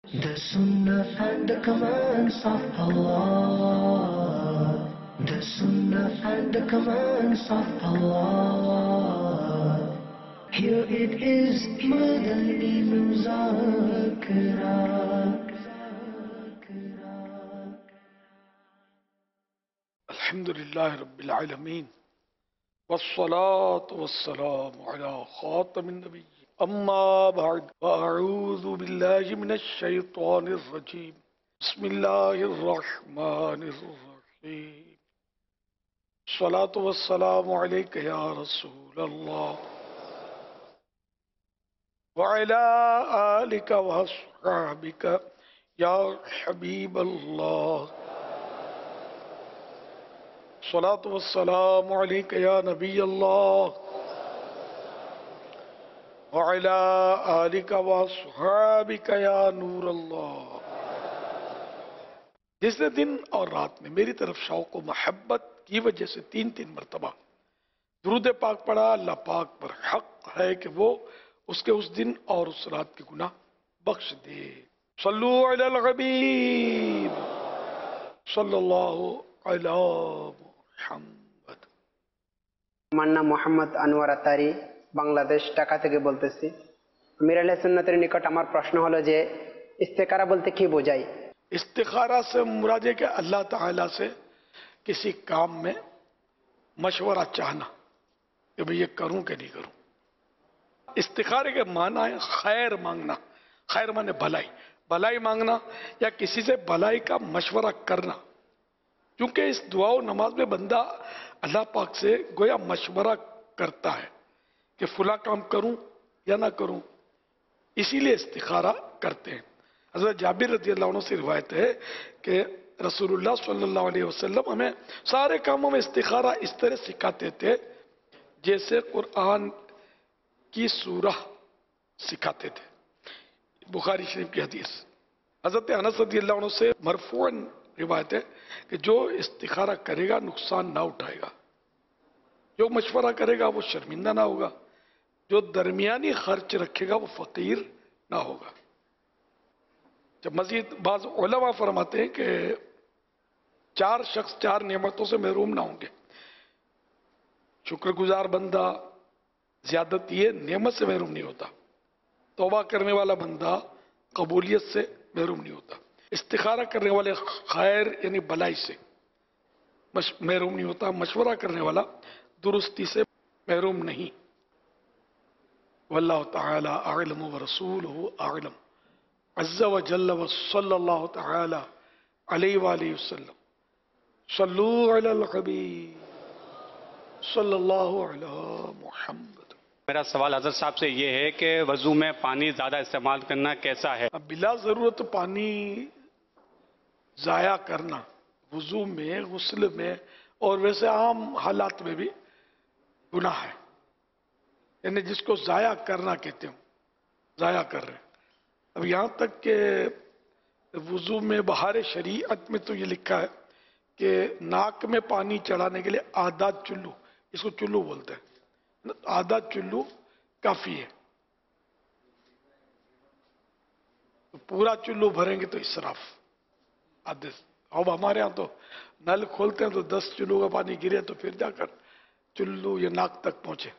The Sunnah and the commands of Allah. The Sunnah and the commands of Allah. Here it is, Madani Muzakara. الحمدللہ رب العالمین والصلاة والسلام على خاتم النبی اما بعد فاعوذ باللہ من الشیطان الرجیم بسم اللہ الرحمن الرحیم الصلاة والسلام علیک یا رسول اللہ وعلى آلک واصحابک یا حبیب اللہ الصلاة والسلام علیک یا نبی اللہ وعلی آلک واصحابک یا نور اللہ۔ جس نے دن اور رات میں میری طرف شوق و محبت کی وجہ سے تین مرتبہ درود پاک پڑھا، اللہ پاک پر حق ہے کہ وہ اس کے اس دن اور اس رات کے گناہ بخش دے۔ صلو علی الحبیب صلی اللہ علی محمد۔ আমার নাম মোহাম্মদ আনোয়ার আতারি, বাংলাদেশ ঢাকা থেকে বলতেছি। আমির আহলে সুন্নাতের নিকট আমার প্রশ্ন হলো যে ইস্তেখারা বলতে কি বোঝায়? استخارہ سے مراد ہے کہ اللہ تعالیٰ سے کسی کام میں مشورہ چاہنا کہ میں یہ کروں کہ نہیں کروں۔ استخارے کے معنی ہے خیر مانگنا، خیر مانے بھلائی، بھلائی مانگنا یا کسی سے بھلائی کا مشورہ کرنا، کیونکہ اس دعا و نماز میں بندہ اللہ پاک سے گویا مشورہ کرتا ہے کہ فلاں کام کروں یا نہ کروں، اسی لیے استخارہ کرتے ہیں۔ حضرت جابر رضی اللہ عنہ سے روایت ہے کہ رسول اللہ صلی اللہ علیہ وسلم ہمیں سارے کاموں میں استخارہ اس طرح سکھاتے تھے جیسے قرآن کی سورہ سکھاتے تھے۔ بخاری شریف کی حدیث۔ حضرت انس رضی اللہ عنہ سے مرفوعاً روایت ہے کہ جو استخارہ کرے گا نقصان نہ اٹھائے گا، جو مشورہ کرے گا وہ شرمندہ نہ ہوگا، جو درمیانی خرچ رکھے گا وہ فقیر نہ ہوگا۔ جب مزید بعض علماء فرماتے ہیں کہ چار شخص چار نعمتوں سے محروم نہ ہوں گے۔ شکر گزار بندہ زیادت یہ نعمت سے محروم نہیں ہوتا، توبہ کرنے والا بندہ قبولیت سے محروم نہیں ہوتا، استخارہ کرنے والے خیر یعنی بلائی سے محروم نہیں ہوتا، مشورہ کرنے والا درستی سے محروم نہیں۔ واللہ تعالی اعلم ورسولہ اعلم عز وجل وصلی اللہ تعالی علیہ وآلہ وسلم۔ صلو علی الحبیب صلی اللہ علی محمد۔ میرا سوال حضرت صاحب سے یہ ہے کہ وضو میں پانی زیادہ استعمال کرنا کیسا ہے؟ اب بلا ضرورت پانی ضائع کرنا وضو میں، غسل میں اور ویسے عام حالات میں بھی گناہ ہے، یعنی جس کو ضائع کرنا کہتے ہوں، ضائع کر رہے ہیں۔ اب یہاں تک کہ وضو میں بہار شریعت میں تو یہ لکھا ہے کہ ناک میں پانی چڑھانے کے لیے آدھا چلو، اس کو چلو بولتے ہیں، آدھا چلو کافی ہے۔ پورا چلو بھریں گے تو اسراف آدھے۔ اب ہمارے ہاں تو نل کھولتے ہیں تو 10 چلو کا پانی گرے تو پھر جا کر چلو یا ناک تک پہنچے،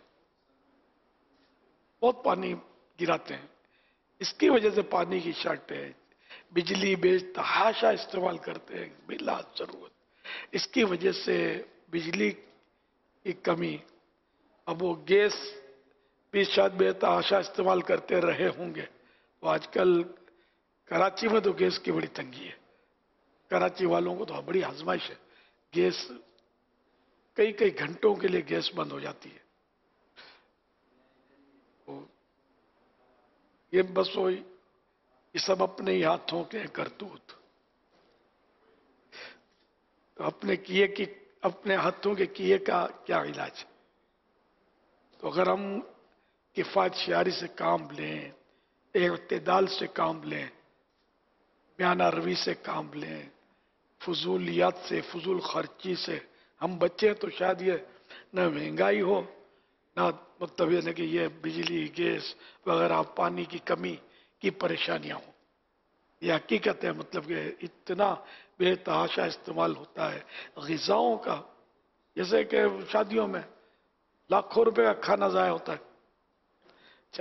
بہت پانی گراتے ہیں۔ اس کی وجہ سے پانی کی شارٹ ہے، بجلی بے تحاشا استعمال کرتے ہیں بلا ضرورت، اس کی وجہ سے بجلی کی کمی۔ اب وہ گیس بھی شاید بے تحاشا استعمال کرتے رہے ہوں گے، تو آج کل کراچی میں تو گیس کی بڑی تنگی ہے، کراچی والوں کو تو بڑی آزمائش ہے، گیس کئی گھنٹوں کے لیے گیس بند ہو جاتی ہے۔ یہ بس وہی یہ سب اپنے ہی ہاتھوں کے کرتوت، تو اپنے ہاتھوں کے کیے کا کیا علاج؟ تو اگر ہم کفایت شعاری سے کام لیں، اعتدال سے کام لیں، بیانہ روی سے کام لیں، فضولیات سے، فضول خرچی سے ہم بچے تو شاید یہ نہ مہنگائی ہو، نہ مطلب یہ کہ یہ بجلی گیس وغیرہ پانی کی کمی کی پریشانیاں ہوں، یہ حقیقت ہے، مطلب کہ اتنا بے تحاشا استعمال ہوتا ہے غذاؤں کا، جیسے کہ شادیوں میں لاکھوں روپے کا کھانا ضائع ہوتا ہے. اچھا،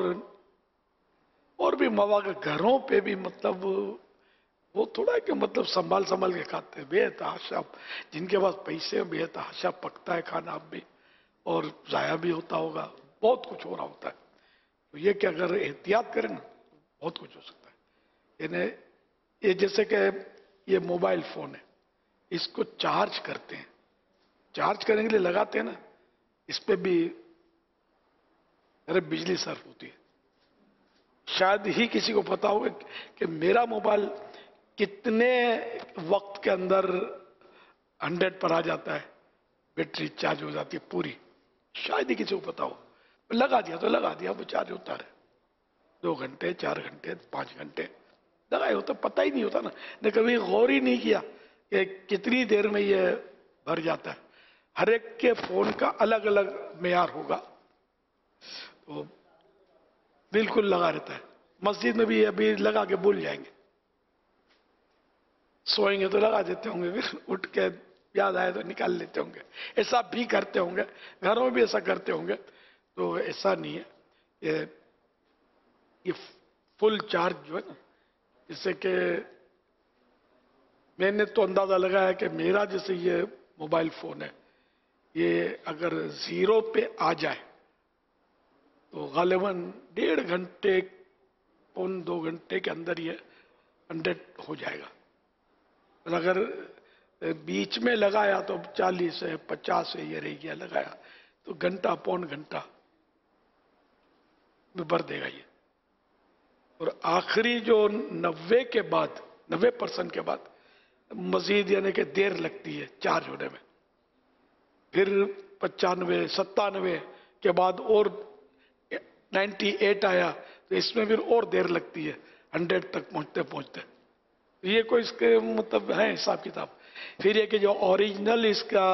اور بھی مواقع گھروں پہ بھی مطلب وہ تھوڑا کہ مطلب سنبھال کے کھاتے ہیں بے تحاشا. جن کے پاس پیسے ہیں بے تحاشا پکتا ہے کھانا اب بھی، اور ضائع بھی ہوتا ہوگا، بہت کچھ ہو رہا ہوتا ہے. تو یہ کہ اگر احتیاط کریں نا بہت کچھ ہو سکتا ہے. یعنی یہ جیسے کہ یہ موبائل فون ہے، اس کو چارج کرتے ہیں، چارج کرنے کے لیے لگاتے ہیں نا، اس پہ بھی بجلی صرف ہوتی ہے. شاید ہی کسی کو پتا ہوگا کہ میرا موبائل کتنے وقت کے اندر 100 پر آ جاتا ہے، بیٹری چارج ہو جاتی ہے پوری. شاید ہی کسی کو پتا ہو. لگا دیا تو لگا دیا، وہ چارج ہوتا رہے 2 گھنٹے 4 گھنٹے 5 گھنٹے لگائے ہوتا، پتہ ہی نہیں ہوتا نا. نے کبھی غور ہی نہیں کیا کہ کتنی دیر میں یہ بھر جاتا ہے. ہر ایک کے فون کا الگ الگ معیار ہوگا، تو بالکل لگا رہتا ہے. مسجد میں بھی ابھی لگا کے بھول جائیں گے، سوئیں گے تو لگا دیتے ہوں گے، پھر اٹھ کے یاد آئے تو نکال لیتے ہوں گے. ایسا بھی کرتے ہوں گے، گھروں میں بھی ایسا کرتے ہوں گے. تو ایسا نہیں ہے. یہ فل چارج جو ہے نا، جیسے کہ میں نے تو اندازہ لگایا کہ میرا جیسے یہ موبائل فون ہے، یہ اگر 0 پہ آ جائے تو غالباً 1.5 گھنٹے 2 گھنٹے کے اندر یہ 100 ہو جائے گا. اگر بیچ میں لگایا تو 40 ہے 50 ہے یہ رہ گیا لگایا تو گھنٹہ 1.25 گھنٹہ میں بھر دے گا یہ. اور آخری جو 90% کے بعد مزید یعنی کہ دیر لگتی ہے چارج ہونے میں. پھر 95 97 کے بعد اور 98 آیا تو اس میں پھر اور دیر لگتی ہے 100 تک پہنچتے. یہ کوئی اس کے مطلب ہے حساب کتاب. پھر یہ کہ جو اوریجنل اس کا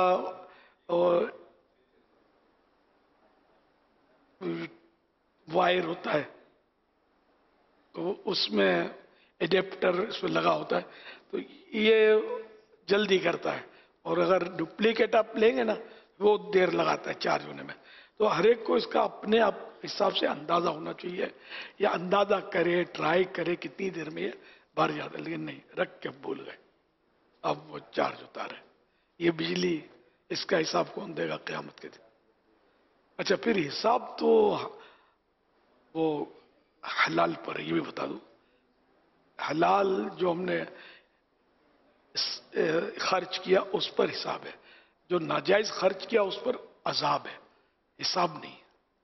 وائر ہوتا ہے تو اس میں ایڈیپٹر اس میں لگا ہوتا ہے تو یہ جلدی کرتا ہے. اور اگر ڈپلیکیٹ آپ لیں گے نا وہ دیر لگاتا ہے چارج ہونے میں. تو ہر ایک کو اس کا اپنے آپ حساب سے اندازہ ہونا چاہیے، یا اندازہ کرے ٹرائی کرے کتنی دیر میں یہ بھر جاتا ہے. لیکن نہیں، رکھ کے بھول گئے، اب وہ چارج ہوتا رہے. یہ بجلی اس کا حساب کون دے گا قیامت کے دن؟ اچھا، پھر حساب تو وہ حلال پر ہے. یہ بھی بتا دوں، حلال جو ہم نے خرچ کیا اس پر حساب ہے، جو ناجائز خرچ کیا اس پر عذاب ہے، حساب نہیں.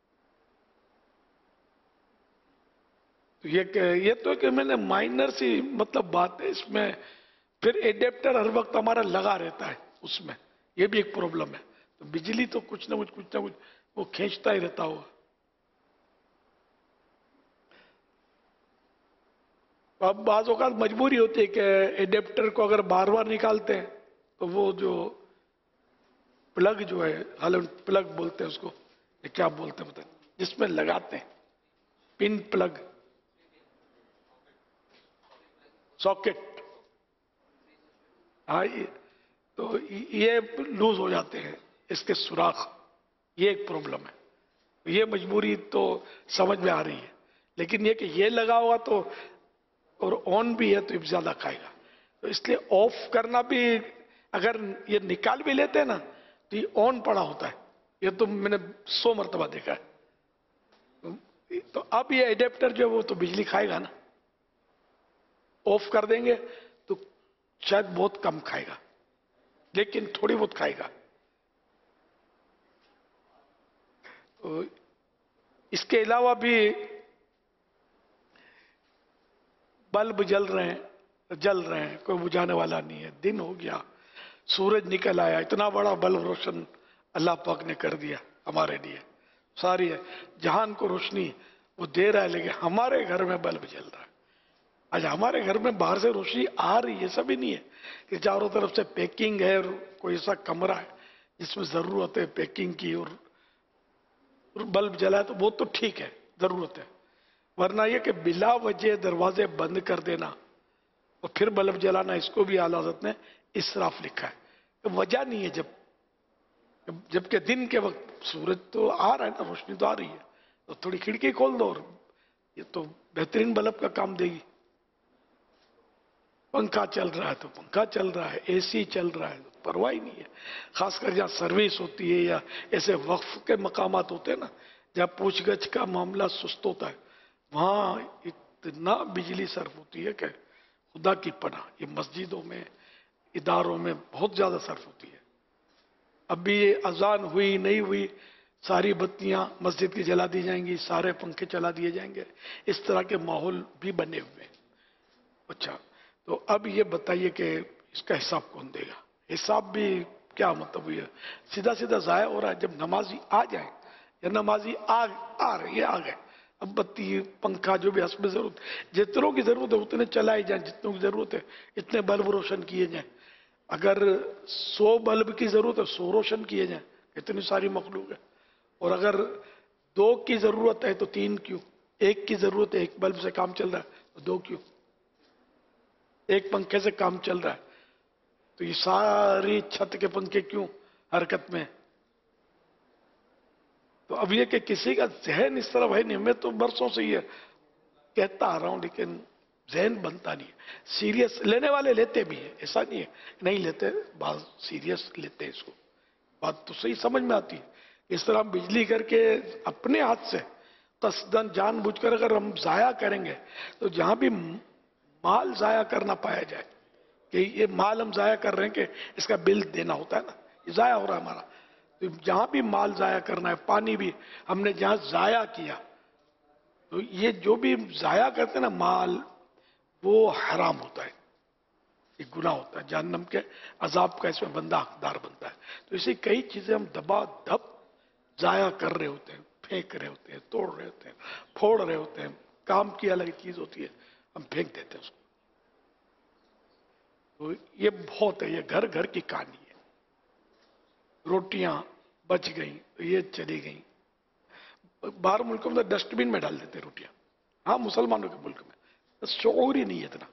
تو یہ تو کہ میں نے مائنر سی مطلب بات ہے اس میں. پھر ایڈیپٹر ہر وقت ہمارا لگا رہتا ہے اس میں، یہ بھی ایک پرابلم ہے. تو بجلی تو کچھ نہ کچھ وہ کھینچتا ہی رہتا ہوگا. اب بعض اوقات مجبوری ہوتی ہے کہ ایڈیپٹر کو اگر بار بار نکالتے ہیں تو وہ جو پلگ جو ہے، حالانکہ پلگ بولتے ہیں اس کو، یہ کیا بولتے ہیں بتائیں، جس میں لگاتے ہیں پن پلگ، ساکٹ، ہاں، تو یہ لوز ہو جاتے ہیں اس کے سوراخ. یہ ایک پرابلم ہے. یہ مجبوری تو سمجھ میں آ رہی ہے. لیکن یہ کہ یہ لگا ہوا تو اور آن بھی ہے تو یہ زیادہ کھائے گا. تو اس لیے آف کرنا بھی، اگر یہ نکال بھی لیتے ہیں نا تو یہ آن پڑا ہوتا ہے. یہ تو میں نے 100 مرتبہ دیکھا ہے. تو اب یہ ایڈیپٹر جو ہے وہ تو بجلی کھائے گا نا. آف کر دیں گے تو شاید بہت کم کھائے گا، لیکن تھوڑی بہت کھائے گا. تو اس کے علاوہ بھی بلب جل رہے ہیں، کوئی بجھانے والا نہیں ہے. دن ہو گیا، سورج نکل آیا، اتنا بڑا بلب روشن اللہ پاک نے کر دیا ہمارے لیے. ساری جہان کو روشنی وہ دے رہا ہے، لیکن ہمارے گھر میں بلب جل رہا ہے. آج ہمارے گھر میں باہر سے روشنی آ رہی ہے، سب ہی نہیں ہے کہ چاروں طرف سے پیکنگ ہے. اور کوئی ایسا کمرہ ہے جس میں ضرورت ہے پیکنگ کی اور بلب جلا ہے تو وہ تو ٹھیک ہے، ضرورت ہے. ورنہ یہ کہ بلا وجہ دروازے بند کر دینا اور پھر بلب جلانا، اس کو بھی اعلیٰ حضرت نے اسراف لکھا ہے. وجہ نہیں ہے جبکہ دن کے وقت سورج تو آ رہا ہے نا، روشنی تو آ رہی ہے، تو تھوڑی کھڑکی کھول دو اور یہ تو بہترین بلب کا کام دے گی. پنکھا چل رہا ہے تو پنکھا چل رہا ہے، اے سی چل رہا ہے، پرواہ ہی نہیں ہے. خاص کر جہاں سروس ہوتی ہے یا ایسے وقف کے مقامات ہوتے ہیں نا، جہاں پوچھ گچھ کا معاملہ سست ہوتا ہے، وہاں اتنا بجلی صرف ہوتی ہے کہ خدا کی پناہ. یہ مسجدوں میں، اداروں میں بہت زیادہ صرف ہوتی ہے. ابھی اذان ہوئی نہیں ہوئی، ساری بتیاں مسجد کی جلا دی جائیں گی، سارے پنکھے چلا دیے جائیں گے. اس طرح کے ماحول بھی بنے ہوئے ہیں. اچھا، تو اب یہ بتائیے کہ اس کا حساب کون دے گا؟ حساب بھی کیا مطلب یہ سیدھا سیدھا ضائع ہو رہا ہے. جب نمازی آ جائیں یا نمازی آ رہے آ گئے، اب بتی پنکھا جو بھی حسب ضرورت، جتنوں کی ضرورت ہے اتنے چلائے جائیں، جتنوں کی ضرورت ہے اتنے بلب روشن کیے جائیں. اگر 100 بلب کی ضرورت ہے 100 روشن کیے جائیں، اتنی ساری مخلوق ہے. اور اگر 2 کی ضرورت ہے تو 3 کیوں؟ 1 کی ضرورت ہے، 1 بلب سے کام چل رہا ہے تو 2 کیوں؟ 1 پنکھے سے کام چل رہا ہے تو یہ ساری چھت کے پنکھے کیوں حرکت میں؟ تو اب یہ کہ کسی کا ذہن اس طرح ہے نہیں. میں تو برسوں سے یہ کہتا آ رہا ہوں لیکن ذہن بنتا نہیں ہے. سیریس لینے والے لیتے بھی ہیں، ایسا نہیں ہے نہیں لیتے، بعض سیریس لیتے ہیں اس کو. بات تو صحیح سمجھ میں آتی ہے. اس طرح ہم بجلی کر کے اپنے ہاتھ سے قصدن جان بوجھ کر اگر ہم ضائع کریں گے تو جہاں بھی مال ضائع کرنا پایا جائے کہ یہ مال ہم ضائع کر رہے ہیں کہ اس کا بل دینا ہوتا ہے نا، یہ ضائع ہو رہا ہے ہمارا. تو جہاں بھی مال ضائع کرنا ہے، پانی بھی ہم نے جہاں ضائع کیا، تو یہ جو بھی ضائع کرتے ہیں نا مال، وہ حرام ہوتا ہے، یہ گناہ ہوتا ہے، جہنم کے عذاب کا اس میں بندہ حقدار بنتا ہے. تو اسی کئی چیزیں ہم دبا دب ضائع کر رہے ہوتے ہیں، پھینک رہے ہوتے ہیں، توڑ رہے ہوتے ہیں، پھوڑ رہے ہوتے ہیں. کام کی الگ چیز ہوتی ہے، ہم پھینک دیتے ہیں اس کو. تو یہ بہت ہے، یہ گھر گھر کی کہانی ہے. روٹیاں بچ گئیں تو یہ چلی گئیں. باہر ملکوں میں ڈسٹ بن میں ڈال دیتے روٹیاں، ہاں مسلمانوں کے ملک میں شعور ہی نہیں ہے اتنا.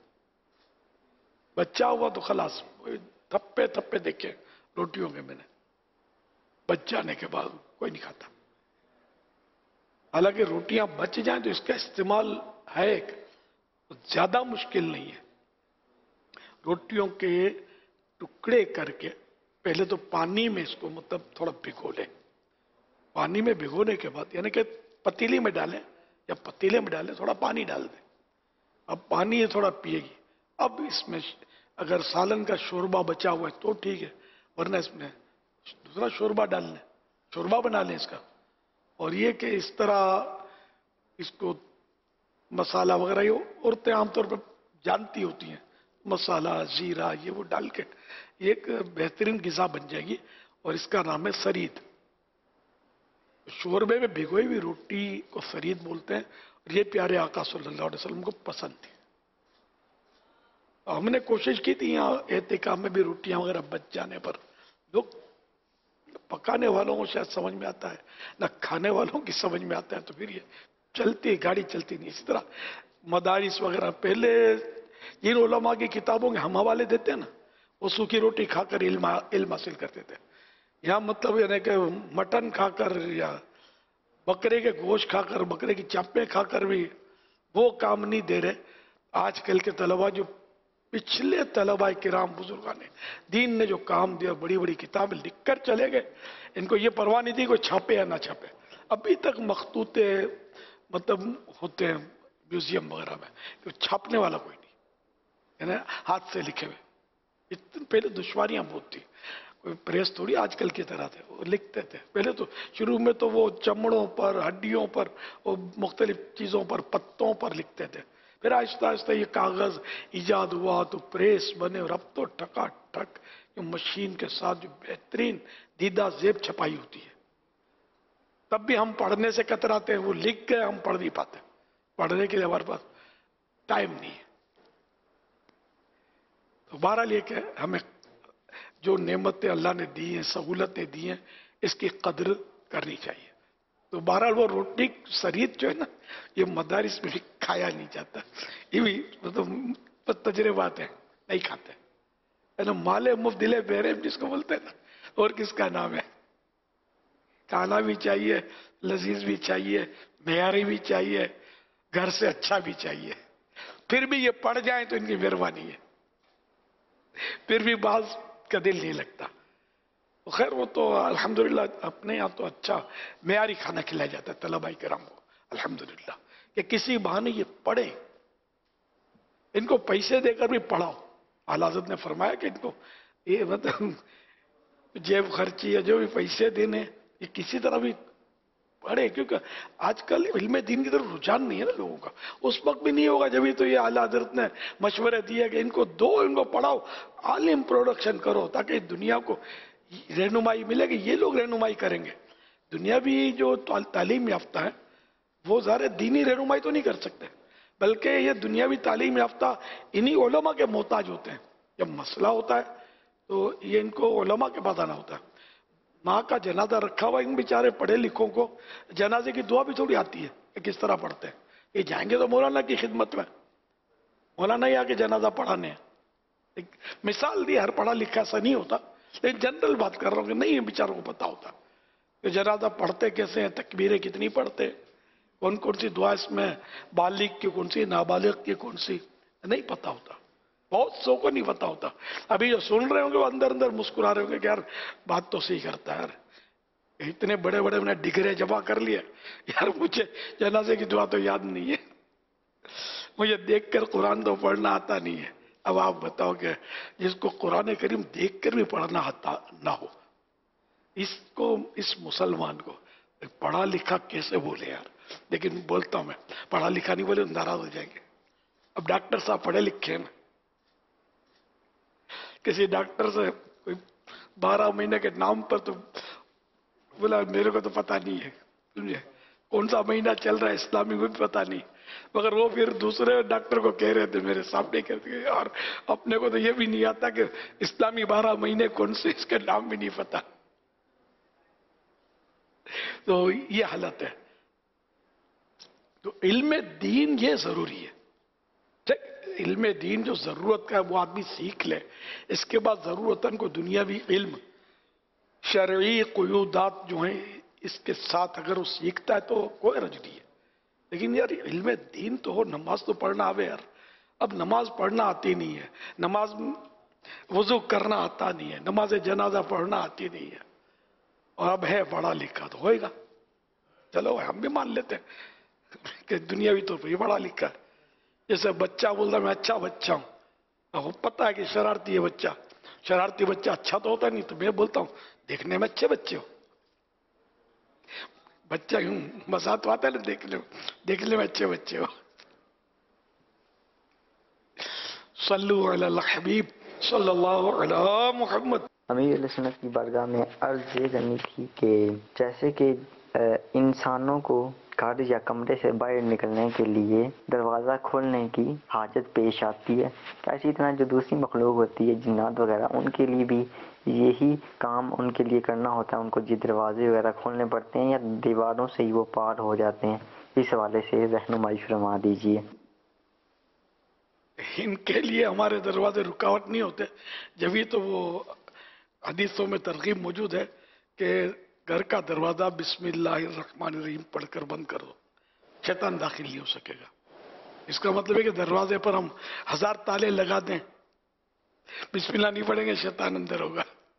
بچہ ہوا تو خلاص تھپے تھپے دیکھے روٹیوں کے، میں نے بچ جانے کے بعد کوئی نہیں کھاتا. حالانکہ روٹیاں بچ جائیں تو اس کا استعمال ہے زیادہ مشکل نہیں ہے. روٹیوں کے ٹکڑے کر کے پہلے تو پانی میں اس کو مطلب تھوڑا بھگو لیں. پانی میں بھگونے کے بعد یعنی کہ پتیلی میں ڈالیں یا پتیلے میں ڈالیں، تھوڑا پانی ڈال دیں. اب پانی یہ تھوڑا پیے گی. اب اس میں اگر سالن کا شوربہ بچا ہوا ہے تو ٹھیک ہے، ورنہ اس میں دوسرا شوربہ ڈال لیں، شوربہ بنا لیں اس کا. اور یہ کہ اس طرح اس کو مسالہ وغیرہ یہ عورتیں عام طور پر جانتی ہوتی ہیں، مسالہ زیرہ یہ وہ ڈال کے یہ ایک بہترین غذا بن جائے گی. اور اس کا نام ہے سرید. شوربے میں بھگوئی ہوئی روٹی کو سرید بولتے ہیں، اور یہ پیارے آقا صلی اللہ علیہ وسلم کو پسند تھی. ہم نے کوشش کی تھی یہاں اعتکاف میں بھی روٹیاں وغیرہ بچ جانے پر، لوگ پکانے والوں کو شاید سمجھ میں آتا ہے نہ کھانے والوں کی سمجھ میں آتا ہے، تو پھر یہ چلتی گاڑی چلتی نہیں. اسی طرح مدارس وغیرہ پہلے جن علماء کی کتابوں کے ہم حوالے دیتے ہیں نا، وہ سوکھی روٹی کھا کر علم حاصل کرتے تھے. یہاں مطلب یعنی کہ مٹن کھا کر یا بکرے کے گوشت کھا کر، بکرے کی چاپیں کھا کر بھی وہ کام نہیں دے رہے. آج کل کے طلباء جو پچھلے طلباء کرام بزرگان نے دین نے جو کام دیا، بڑی بڑی کتابیں لکھ کر چلے گئے، ان کو یہ پرواہ نہیں تھی کوئی چھاپے یا نہ چھاپے. ابھی تک مخطوطے مطلب ہوتے ہیں میوزیم وغیرہ میں، کہ چھاپنے والا کوئی نہیں، یعنی ہاتھ سے لکھے ہوئے. اتنے پہلے دشواریاں بہت تھی، کوئی پریس تھوڑی آج کل کی طرح تھے، وہ لکھتے تھے. پہلے تو شروع میں تو وہ چمڑوں پر، ہڈیوں پر، اور مختلف چیزوں پر، پتوں پر لکھتے تھے. پھر آہستہ آہستہ یہ کاغذ ایجاد ہوا تو پریس بنے، اور اب تو ٹھکا ٹھک مشین کے ساتھ جو بہترین دیدہ زیب چھپائی ہوتی ہے. تب بھی ہم پڑھنے سے کتراتے ہیں، وہ لکھ گئے ہم پڑھ نہیں پاتے، پڑھنے کے لیے ہمارے پاس ٹائم نہیں ہے. تو بہرحال یہ کہ ہمیں جو نعمتیں اللہ نے دی ہیں، سہولتیں دی ہیں، اس کی قدر کرنی چاہیے. تو بہرحال وہ روٹی سرید جو ہے نا، یہ مدارس میں بھی کھایا نہیں جاتا. یہ بھی مطلب بس تجربات ہیں, نہیں کھاتے. مال مفت دلے بہرے جس کو بولتے ہیں نا, اور کس کا نام ہے. کھانا بھی چاہیے, لذیذ بھی چاہیے, معیاری بھی چاہیے, گھر سے اچھا بھی چاہیے. پھر بھی یہ پڑ جائیں تو ان کی مہربانی ہے, پھر بھی بعض کا دل نہیں لگتا. خیر وہ تو الحمدللہ اپنے یہاں تو اچھا معیاری کھانا کھلایا جاتا ہے طلباء کرام کو الحمدللہ, کہ کسی بہانے یہ پڑھے, ان کو پیسے دے کر بھی پڑھاؤ. اعلیٰ حضرت نے فرمایا کہ ان کو یہ مطلب جیب خرچی یا جو بھی پیسے دینے, یہ کسی طرح بھی پڑھے, کیونکہ آج کل علم دین کی طرف رجحان نہیں ہے نا لوگوں کا. اس وقت بھی نہیں ہوگا جبھی تو یہ اعلیٰ حضرت نے مشورے دیے کہ ان کو دو, ان کو پڑھاؤ, عالم پروڈکشن کرو, تاکہ دنیا کو رہنمائی ملے کہ یہ لوگ رہنمائی کریں گے. دنیاوی جو تعلیم یافتہ ہیں وہ ظاہر دینی رہنمائی تو نہیں کر سکتے, بلکہ یہ دنیاوی تعلیم یافتہ انہی علماء کے محتاج ہوتے ہیں. جب مسئلہ ہوتا ہے تو یہ ان کو علماء کے پاس آنا ہوتا ہے. ماں کا جنازہ رکھا ہوا ان بیچارے پڑھے لکھوں کو جنازے کی دعا بھی تھوڑی آتی ہے کہ کس طرح پڑھتے ہیں. یہ جائیں گے تو مولانا کی خدمت میں, مولانا ہی آ کے جنازہ پڑھانے ہیں. ایک مثال دی, ہر پڑھا لکھا ایسا نہیں ہوتا, لیکن جنرل بات کر رہا ہوں کہ نہیں بیچاروں کو پتا ہوتا کہ جنازہ پڑھتے کیسے ہیں, تکبیریں کتنی پڑھتے, کون کون سی دعا اس میں, بالغ کی کون سی, نابالغ کی کون سی, نہیں پتا ہوتا. بہت سو کو نہیں پتا ہوتا. ابھی جو سن رہے ہوں گے وہ اندر اندر مسکرا رہے ہوں گے کہ یار بات تو صحیح کرتا ہے, یار اتنے بڑے بڑے میں نے ڈگرے جمع کر لیے, یار مجھے جنازے کی دعا تو یاد نہیں ہے, مجھے دیکھ کر قرآن تو پڑھنا آتا نہیں ہے. اب آپ بتاؤ کہ جس کو قرآن کریم دیکھ کر بھی پڑھنا آتا نہ ہو, اس مسلمان کو پڑھا لکھا کیسے بولے یار. لیکن بولتا ہوں میں, پڑھا لکھا نہیں بولے ناراض ہو جائیں گے. اب ڈاکٹر صاحب پڑھے لکھے ہیں, کسی ڈاکٹر سے کوئی 12 مہینے کے نام پر تو بولا میرے کو تو پتا نہیں ہے, سمجھے کون سا مہینہ چل رہا ہے اسلامی میں بھی پتا نہیں, مگر وہ پھر دوسرے ڈاکٹر کو کہہ رہے تھے میرے سامنے کہتے ہیں اور اپنے کو تو یہ بھی نہیں آتا کہ اسلامی 12 مہینے کون سے, اس کے نام بھی نہیں پتا. تو یہ حالت ہے. تو علم دین یہ ضروری ہے. علم دین جو ضرورت کا ہے وہ آدمی سیکھ لے, اس کے بعد ضرورتاً کو دنیاوی علم شرعی قیودات جو ہیں اس کے ساتھ اگر وہ سیکھتا ہے تو کوئی حرج نہیں ہے. لیکن یار علم دین تو ہو, نماز تو پڑھنا آوے یار. اب نماز پڑھنا آتی نہیں ہے, نماز وضو کرنا آتا نہیں ہے, نماز جنازہ پڑھنا آتی نہیں ہے, اور اب ہے پڑھا لکھا تو ہوئے گا. چلو ہم بھی مان لیتے ہیں کہ دنیاوی طور پہ یہ پڑھا لکھا ہے. جیسے بچہ بولتا میں اچھا بچہ ہوں, اب پتہ ہے کہ شرارتی ہے بچہ, شرارتی بچہ اچھا تو ہوتا نہیں, تو میں بولتا ہوں دیکھنے میں اچھے بچے ہو. بچہ ہوں مزہ تو آتا ہے نا دیکھنے میں اچھے بچے ہو. صلو علی الحبیب صلی اللہ علی محمد. امیر علیہ سنت کی بارگاہ میں عرض یہ کرنی تھی کہ جیسے کہ انسانوں کو گھر یا کمرے سے باہر نکلنے کے لیے دروازہ کھولنے کی حاجت پیش آتی ہے, اسی طرح جو دوسری مخلوق ہوتی ہے جنات وغیرہ, ان کے لیے بھی یہی کام ان کے لیے کرنا ہوتا ہے, ان کو جی دروازے وغیرہ کھولنے پڑتے ہیں یا دیواروں سے ہی وہ پار ہو جاتے ہیں. اس حوالے سے رہنمائی فرما دیجیے. ان کے لیے ہمارے دروازے رکاوٹ نہیں ہوتے, جبھی تو وہ حدیثوں میں ترغیب موجود ہے کہ گھر کا دروازہ بسم اللہ الرحمن الرحیم پڑھ کر بند کر دو, شیطان داخل نہیں ہو سکے گا. اس کا مطلب ہے کہ دروازے پر ہم 1000 تالے لگا دیں, بسم اللہ نہیں پڑھیں گے شیطان اندر ہوگا.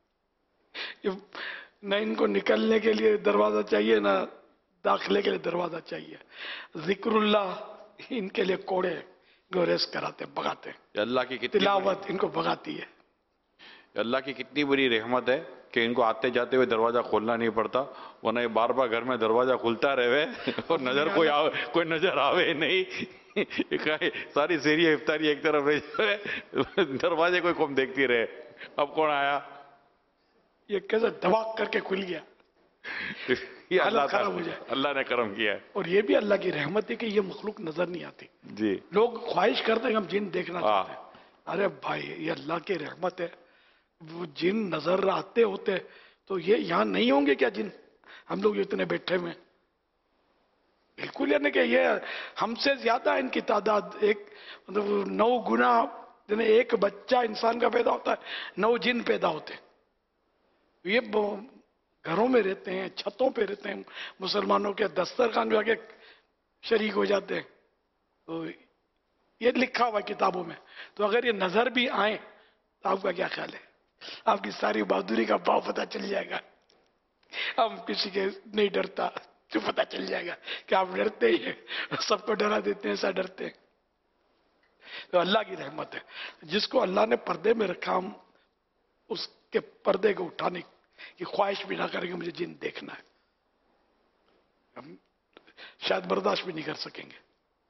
نہ ان کو نکلنے کے لیے دروازہ چاہیے نہ داخلے کے لیے دروازہ چاہیے. ذکر اللہ ان کے لیے کوڑے گوریز کراتے بھگاتے, اللہ کی کتنی تلاوت ان کو بھگاتی ہے. اللہ کی کتنی بڑی رحمت ہے کہ ان کو آتے جاتے ہوئے دروازہ کھولنا نہیں پڑتا, ورنہ یہ بار بار گھر میں دروازہ کھلتا رہے اور نظر کوئی نظر آوے نہیں. ساری سیری افطاری ایک طرف رہ, دروازے کوئی کم دیکھتی رہے اب کون آیا, یہ کیسے دھماک کر کے کھل گیا. یہ حالت خراب ہو جائے. اللہ نے کرم کیا ہے. اور یہ بھی اللہ کی رحمت ہے کہ یہ مخلوق نظر نہیں آتی. جی لوگ خواہش کرتے ہیں کہ ہم جن دیکھنا چاہتے ہیں, ارے بھائی یہ اللہ کی رحمت ہے. وہ جن نظر آتے ہوتے تو یہ یہاں نہیں ہوں گے کیا جن, ہم لوگ اتنے بیٹھے ہوئے. بالکل، یعنی کہ یہ ہم سے زیادہ ان کی تعداد، ایک مطلب 9 گنا، یعنی ایک بچہ انسان کا پیدا ہوتا ہے 9 جن پیدا ہوتے ہیں. یہ گھروں میں رہتے ہیں، چھتوں پہ رہتے ہیں، مسلمانوں کے دسترخوان پہ آ کے شریک ہو جاتے ہیں. تو یہ لکھا ہوا کتابوں میں. تو اگر یہ نظر بھی آئیں تو آپ کا کیا خیال ہے؟ آپ کی ساری بہادری کا بھاؤ پتہ چل جائے گا. ہم کسی کے نہیں ڈرتا تو پتہ چل جائے گا کہ آپ ڈرتے ہی ہیں، سب کو ڈرا دیتے ہیں، ایسا ڈرتے ہیں. تو اللہ کی رحمت ہے، جس کو اللہ نے پردے میں رکھا، ہم اس کے پردے کو اٹھانے کی خواہش بھی نہ کریں گے. مجھے جن دیکھنا ہے، ہم شاید برداشت بھی نہیں کر سکیں گے.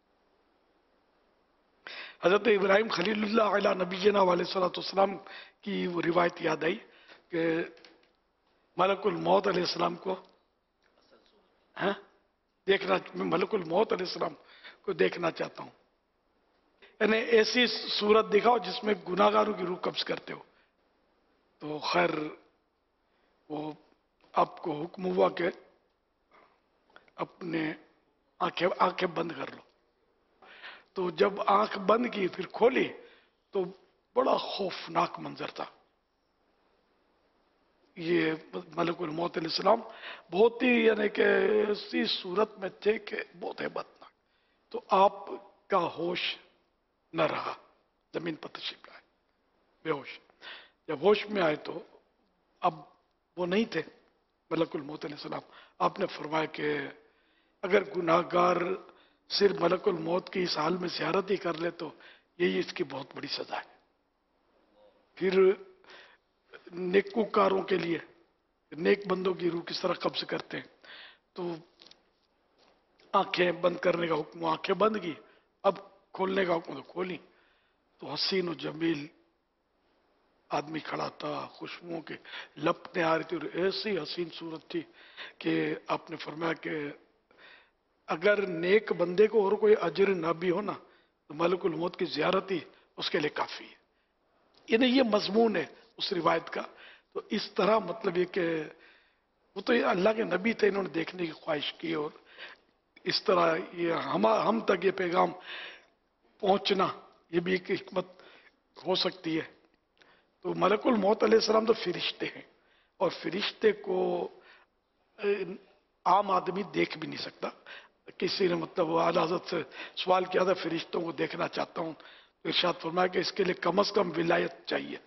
حضرت ابراہیم خلیل اللہ علیہ نبینا علیہ صلاۃ والسلام کی وہ روایت یاد آئی کہ ملک الموت علیہ السلام کو دیکھنا، میں ملک الموت علیہ السلام کو دیکھنا چاہتا ہوں. یعنی ایسی صورت دکھاؤ جس میں گناہگاروں کی روح قبض کرتے ہو. تو خیر وہ آپ کو حکم ہوا کہ اپنے آنکھیں بند کر لو. تو جب آنکھ بند کی پھر کھولی تو بڑا خوفناک منظر تھا. یہ ملک الموت علیہ السلام بہت ہی یعنی کہ ایسی صورت میں تھے کہ بہت ہیبتناک. تو آپ کا ہوش نہ رہا، زمین پر تشریف لائے بے ہوش. جب ہوش میں آئے تو اب وہ نہیں تھے ملک الموت علیہ السلام. آپ نے فرمایا کہ اگر گناہگار صرف ملک الموت کی اس حال میں زیارت ہی کر لے تو یہی اس کی بہت بڑی سزا ہے. پھر نیکوکاروں کے لیے نیک بندوں کی روح کس طرح قبض کرتے ہیں. تو آنکھیں بند کرنے کا حکم، آنکھیں بند کی، اب کھولنے کا حکم تو کھولی. تو حسین و جمیل آدمی کھڑا تھا، خوشبوؤں کے لپٹیں آ رہی تھی، اور ایسی حسین صورت تھی کہ آپ نے فرمایا کہ اگر نیک بندے کو اور کوئی اجر نہ بھی ہو نا تو ملک الموت کی زیارت ہی اس کے لیے کافی ہے. یعنی یہ مضمون ہے اس روایت کا. تو اس طرح مطلب یہ کہ وہ تو یہ اللہ کے نبی تھے، انہوں نے دیکھنے کی خواہش کی، اور اس طرح یہ ہم تک یہ پیغام پہنچنا یہ بھی ایک حکمت ہو سکتی ہے. تو ملک الموت علیہ السلام تو فرشتے ہیں، اور فرشتے کو عام آدمی دیکھ بھی نہیں سکتا. کسی نے مطلب اعلیٰ حضرت سے سوال کیا تھا فرشتوں کو دیکھنا چاہتا ہوں، تو ارشاد فرمایا کہ اس کے لیے کم از کم ولایت چاہیے،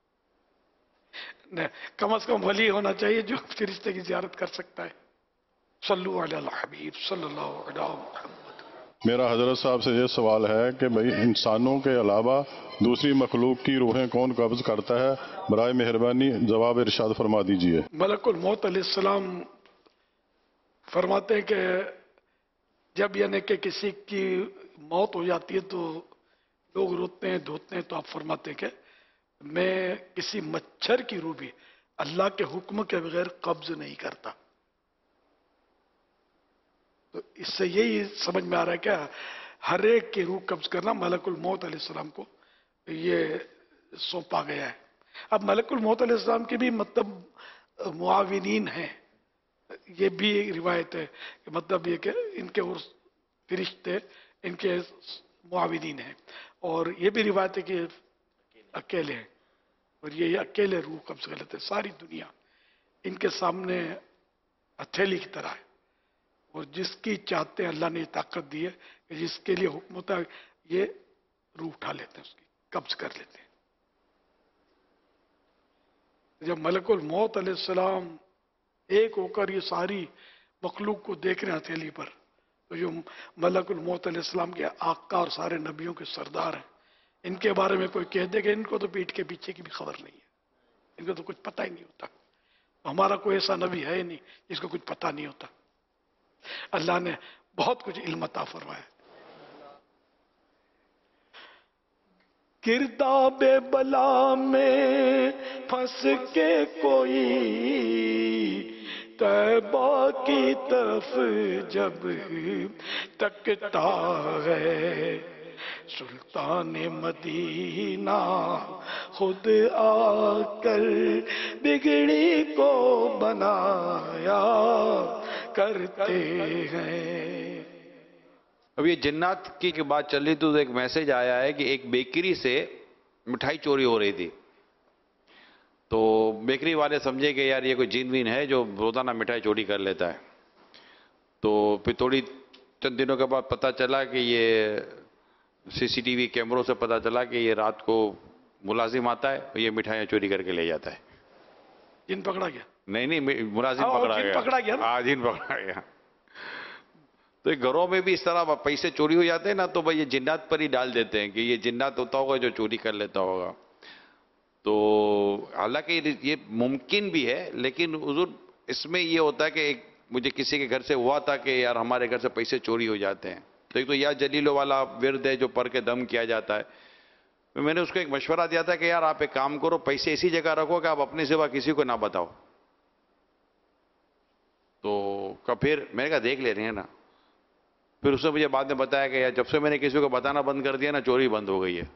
کم از کم ولی ہونا چاہیے جو فرشتے کی زیارت کر سکتا ہے. صلو علی الحبیب صلی اللہ علیہ محمد. میرا حضرت صاحب سے یہ سوال ہے کہ بھئی انسانوں کے علاوہ دوسری مخلوق کی روحیں کون قبض کرتا ہے؟ برائے مہربانی جواب ارشاد فرما دیجئے. ملک الموت علیہ السلام فرماتے ہیں کہ جب یعنی کہ کسی کی موت ہو جاتی ہے تو لوگ روتے ہیں دھوتے ہیں، تو آپ فرماتے ہیں کہ میں کسی مچھر کی روح بھی اللہ کے حکم کے بغیر قبض نہیں کرتا. تو اس سے یہی سمجھ میں آ رہا ہے کہ ہر ایک کی روح قبض کرنا ملک الموت علیہ السلام کو یہ سونپا گیا ہے. اب ملک الموت علیہ السلام کے بھی مطلب معاونین ہیں، یہ بھی روایت ہے کہ مطلب یہ کہ ان کے فرشتے ان کے معاونین ہیں. اور یہ بھی روایت ہے کہ اکیلے ہیں، اور یہ اکیلے روح قبض کر لیتے. ساری دنیا ان کے سامنے ہتھیلی کی طرح ہے، اور جس کی چاہتے ہیں اللہ نے یہ طاقت دی ہے کہ جس کے لیے حکم ہوتا ہے یہ روح اٹھا لیتے ہیں، اس کی قبض کر لیتے ہیں. جب ملک الموت علیہ السلام ایک ہو کر یہ ساری مخلوق کو دیکھ رہے ہیں ہتھیلی پر، تو جو ملک الموت علیہ السلام کے آقا اور سارے نبیوں کے سردار ہیں، ان کے بارے میں کوئی کہہ دے کہ ان کو تو پیٹھ کے پیچھے کی بھی خبر نہیں ہے، ان کو تو کچھ پتہ ہی نہیں ہوتا. ہمارا کوئی ایسا نبی ہے نہیں جس کو کچھ پتہ نہیں ہوتا. اللہ نے بہت کچھ علم عطا فرمایا. گرداب بلا میں پھنس کے کوئی طیبہ کی طرف جب تکتا ہے، سلطان مدینہ خود آ کر بگڑی کو بنایا کرتے ہیں. اب یہ جنات کی بات چل رہی تو ایک میسج آیا ہے کہ ایک بیکری سے مٹھائی چوری ہو رہی تھی، تو بیکری والے سمجھے کہ یار یہ کوئی جن وین ہے جو روزانہ مٹھائی چوری کر لیتا ہے. تو پھر چند دنوں کے بعد پتا چلا کہ یہ CCTV کیمروں سے پتا چلا کہ یہ رات کو ملازم آتا ہے اور یہ مٹھائیاں چوری کر کے لے جاتا ہے. جن پکڑا گیا؟ نہیں ملازم پکڑا گیا. ہاں جن پکڑا گیا. تو گھروں میں بھی اس طرح پیسے چوری ہو جاتے ہیں نا، تو بھائی یہ جنات پر ہی ڈال دیتے ہیں کہ یہ جنات ہوتا ہوگا جو چوری کر لیتا ہوگا. تو حالانکہ یہ ممکن بھی ہے، لیکن حضور اس میں یہ ہوتا ہے کہ مجھے کسی کے گھر سے ہوا تھا کہ یار ہمارے گھر سے پیسے چوری ہو جاتے ہیں، تو ایک تو یا جلیلوں والا ورد ہے جو پڑھ کے دم کیا جاتا ہے. میں نے اس کو ایک مشورہ دیا تھا کہ یار آپ ایک کام کرو، پیسے اسی جگہ رکھو کہ آپ اپنے سوا کسی کو نہ بتاؤ. تو پھر میں نے کہا دیکھ لے رہے ہیں نا. پھر اس نے مجھے بعد میں بتایا کہ یار جب سے میں نے کسی کو بتانا بند کر دیا نا، چوری بند ہو گئی ہے.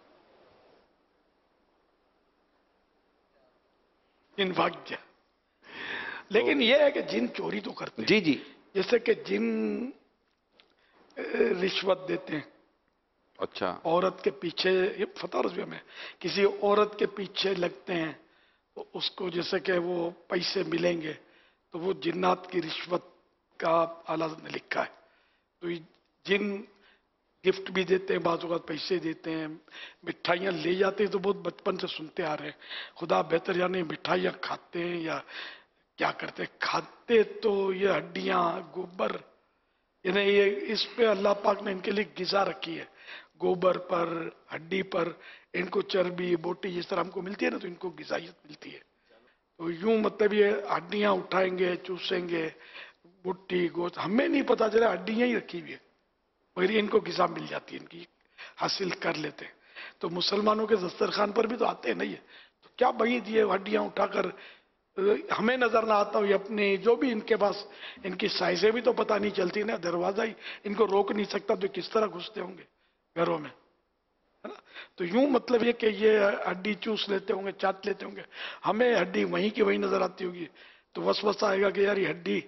جن بھاگ گیا. لیکن یہ ہے کہ جن چوری تو کرتے ہیں. جی جیسے کہ جن رشوت دیتے ہیں. اچھا. عورت کے پیچھے، یہ فتح رضویہ میں کسی عورت کے پیچھے لگتے ہیں تو اس کو جیسے کہ وہ پیسے ملیں گے، تو وہ جنات کی رشوت کا اعلیٰ حضرت نے لکھا ہے. تو جن گفٹ بھی دیتے ہیں، بعض اوقات پیسے دیتے ہیں، مٹھائیاں لے جاتے ہیں. تو بہت بچپن سے سنتے آ رہے ہیں، خدا بہتر جانے مٹھائیاں کھاتے ہیں یا کیا کرتے ہیں. کھاتے تو یہ ہڈیاں، گوبر، یعنی یہ اس پہ اللہ پاک نے ان کے لیے غذا رکھی ہے. گوبر پر، ہڈی پر، ان کو چربی، بوٹی جس طرح ہم کو ملتی ہے نا، تو ان کو غذائیت ملتی ہے. تو یوں مطلب یہ ہڈیاں اٹھائیں گے، چوسیں گے، بوٹی، گوشت، ہمیں نہیں پتا چلا ہڈیاں ہی رکھی ہوئی ہے، مگر ان کو غذا مل جاتی ہے، ان کی حاصل کر لیتے ہیں. تو مسلمانوں کے دسترخوان پر بھی تو آتے نہیں ہے. تو کیا بعید یہ ہڈیاں اٹھا کر ہمیں نظر نہ آتا ہو، یہ اپنے جو بھی ان کے پاس ان کی سائزیں بھی تو پتہ نہیں چلتی نا، دروازہ ہی ان کو روک نہیں سکتا، تو کس طرح گھستے ہوں گے گھروں میں، ہے نا. تو یوں مطلب یہ کہ یہ ہڈی چوس لیتے ہوں گے، چاٹ لیتے ہوں گے، ہمیں ہڈی وہیں کی وہیں نظر آتی ہوگی. تو وسوسہ آئے گا کہ یار یہ ہڈی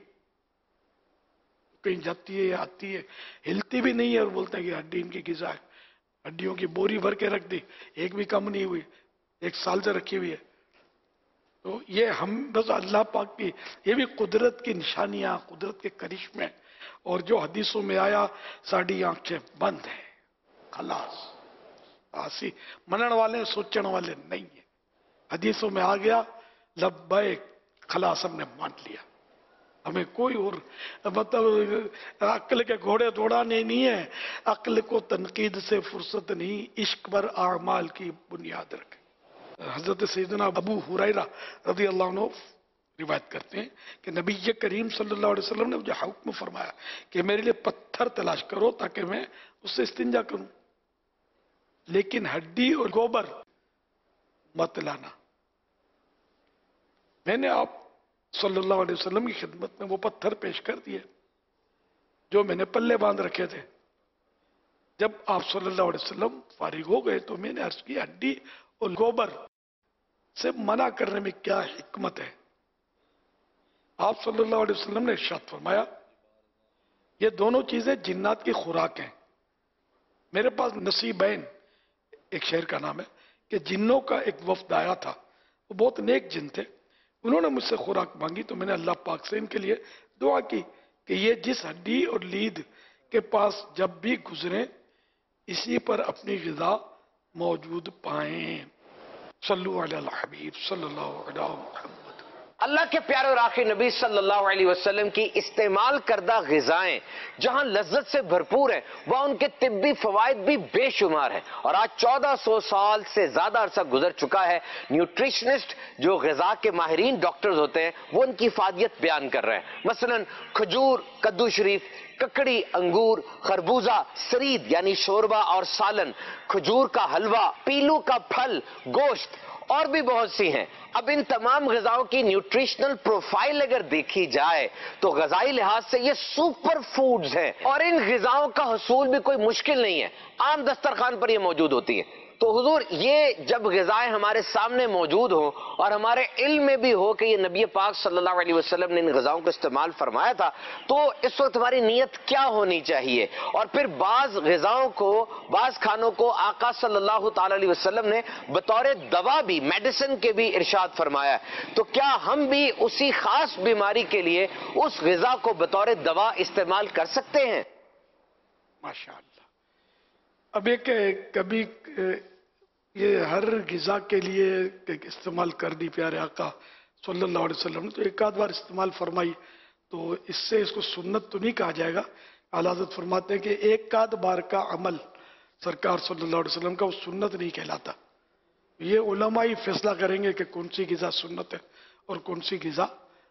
کہیں جاتی ہے یا آتی ہے، ہلتی بھی نہیں ہے، اور بولتے ہیں کہ ہڈی ان کی غذا ہے. ہڈیوں کی بوری بھر کے رکھ دی، ایک بھی کم نہیں ہوئی، 1 سال سے رکھی ہوئی ہے. تو یہ ہم بس اللہ پاک کی یہ بھی قدرت کی نشانیاں، قدرت کے کرشمے. اور جو حدیثوں میں آیا، ساڑھی آنکھیں بند ہیں، خلاص. آسی منن والے سوچن والے نہیں ہیں. حدیثوں میں آ گیا، لبیک، خلاص ہم نے مان لیا. ہمیں کوئی اور مطلب عقل کے گھوڑے دوڑانے نہیں ہے، عقل کو تنقید سے فرصت نہیں، عشق پر اعمال کی بنیاد رکھے. حضرت سیدنا ابو ہریرہ رضی اللہ عنہ روایت کرتے ہیں کہ نبی کریم صلی اللہ علیہ وسلم نے مجھے حکم فرمایا کہ میرے لیے پتھر تلاش کرو تاکہ میں اس سے استنجا کروں، لیکن ہڈی اور گوبر مت لانا. میں نے آپ صلی اللہ علیہ وسلم کی خدمت میں وہ پتھر پیش کر دیے جو میں نے پلے باندھ رکھے تھے. جب آپ صلی اللہ علیہ وسلم فارغ ہو گئے تو میں نے عرض کی ہڈی اور گوبر سے منع کرنے میں کیا حکمت ہے؟ آپ صلی اللہ علیہ وسلم نے ارشاد فرمایا یہ دونوں چیزیں جنات کی خوراک ہیں. میرے پاس نصیبین ایک شہر کا نام ہے کہ جنوں کا ایک وفد آیا تھا، وہ بہت نیک جن تھے. انہوں نے مجھ سے خوراک مانگی تو میں نے اللہ پاک سے ان کے لیے دعا کی کہ یہ جس ہڈی اور لید کے پاس جب بھی گزریں اسی پر اپنی غذا موجود پائیں. صلو علی الحبیب صلی اللہ علیہ وسلم. اللہ کے پیارے اور آخری نبی صلی اللہ علیہ وسلم کی استعمال کردہ غذائیں جہاں لذت سے بھرپور ہیں، وہاں ان کے طبی فوائد بھی بے شمار ہیں. اور آج 1400 سال سے زیادہ عرصہ گزر چکا ہے، نیوٹریشنسٹ جو غذا کے ماہرین ڈاکٹرز ہوتے ہیں وہ ان کی افادیت بیان کر رہے ہیں. مثلا کھجور، کدو شریف، ککڑی، انگور، خربوزہ، سرید یعنی شوربہ اور سالن، کھجور کا حلوہ، پیلو کا پھل، گوشت اور بھی بہت سی ہیں. اب ان تمام غذاؤں کی نیوٹریشنل پروفائل اگر دیکھی جائے تو غذائی لحاظ سے یہ سپر فوڈز ہیں، اور ان غذاؤں کا حصول بھی کوئی مشکل نہیں ہے، عام دسترخوان پر یہ موجود ہوتی ہے. تو حضور یہ جب غذائیں ہمارے سامنے موجود ہوں اور ہمارے علم میں بھی ہو کہ یہ نبی پاک صلی اللہ علیہ وسلم نے ان غذاؤں کو استعمال فرمایا تھا، تو اس وقت ہماری نیت کیا ہونی چاہیے؟ اور پھر بعض غذاؤں کو، بعض کھانوں کو آقا صلی اللہ تعالی علیہ وسلم نے بطور دوا بھی، میڈیسن کے بھی ارشاد فرمایا ہے، تو کیا ہم بھی اسی خاص بیماری کے لیے اس غذا کو بطور دوا استعمال کر سکتے ہیں؟ ماشاءاللہ. اب ایک کبھی یہ ہر غذا کے لیے استعمال کرنی پیارے آقا صلی اللہ علیہ وسلم نے تو ایک آدھ بار استعمال فرمائی، تو اس سے اس کو سنت تو نہیں کہا جائے گا. اعلیٰ حضرت فرماتے ہیں کہ ایک آدھ بار کا عمل سرکار صلی اللہ علیہ وسلم کا وہ سنت نہیں کہلاتا. یہ علماء ہی فیصلہ کریں گے کہ کون سی غذا سنت ہے اور کون سی غذا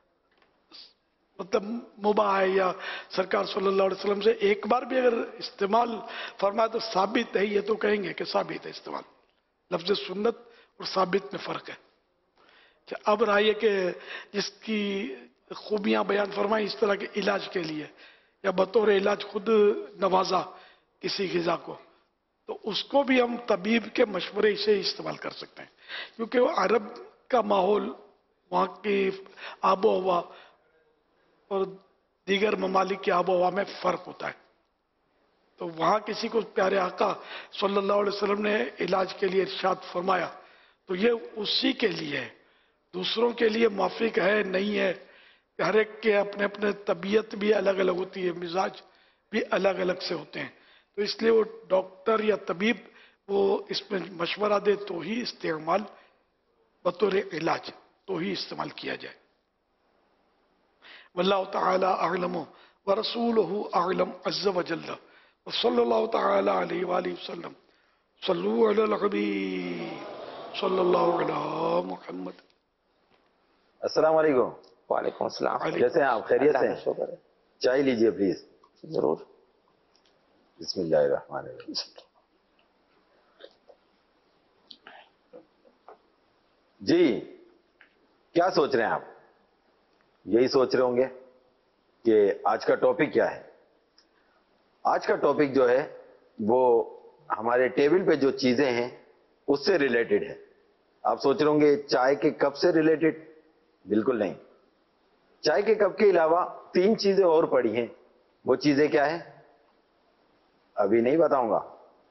مطلب مباح ہے، یا سرکار صلی اللہ علیہ وسلم سے ایک بار بھی اگر استعمال فرمایا تو ثابت ہے، یہ تو کہیں گے کہ ثابت ہے استعمال. لفظ سنت اور ثابت میں فرق ہے. اب رہا کہ جس کی خوبیاں بیان فرمائیں اس طرح کے علاج کے لیے یا بطور علاج خود نوازا کسی غذا کو، تو اس کو بھی ہم طبیب کے مشورے سے استعمال کر سکتے ہیں، کیونکہ وہ عرب کا ماحول، وہاں کی آب و ہوا اور دیگر ممالک کی آب و ہوا میں فرق ہوتا ہے. تو وہاں کسی کو پیارے آقا صلی اللہ علیہ وسلم نے علاج کے لیے ارشاد فرمایا تو یہ اسی کے لیے ہے، دوسروں کے لیے موافق ہے نہیں ہے. ہر ایک کے اپنے اپنے طبیعت بھی الگ الگ ہوتی ہے، مزاج بھی الگ الگ سے ہوتے ہیں، تو اس لیے وہ ڈاکٹر یا طبیب وہ اس میں مشورہ دے تو ہی استعمال بطور علاج تو ہی استعمال کیا جائے. واللہ تعالی اعلم ورسولہ اعلم عز وجل وصلی اللہ تعالی علیہ وآلہ وسلم. صلو علی الحبیب صلی اللہ علی محمد. السلام علیکم. وعلیکم السلام. کیسے ہیں آپ؟ خیریت سے ہیں؟ چائے لیجئے پلیز. ضرور. بسم اللہ الرحمن الرحیم. جی کیا سوچ رہے ہیں آپ؟ یہی سوچ رہے ہوں گے کہ آج کا ٹاپک کیا ہے. آج کا ٹاپک جو ہے وہ ہمارے ٹیبل پہ جو چیزیں ہیں اس سے ریلیٹڈ ہے. آپ سوچ رہے ہوں گے چائے کے کپ سے ریلیٹڈ؟ بالکل نہیں. چائے کے کپ کے علاوہ 3 چیزیں اور پڑی ہیں. وہ چیزیں کیا ہیں ابھی نہیں بتاؤں گا،